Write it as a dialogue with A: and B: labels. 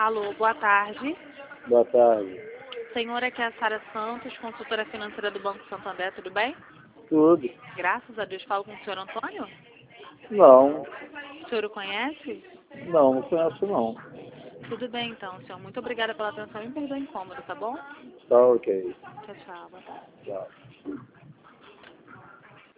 A: Alô, boa tarde.
B: Boa tarde.
A: Senhor, aqui é a Sara Santos, consultora financeira do Banco Santander, tudo bem?
B: Tudo?
A: Graças a Deus. Falo com o senhor Antônio?
B: Não,
A: O senhor o conhece?
B: não conheço não.
A: Tudo bem, então, senhor. Muito obrigada pela atenção e me perdoe o incômodo, tá bom?
B: Tá ok.
A: Tchau, tchau. Boa tarde.
B: Tchau.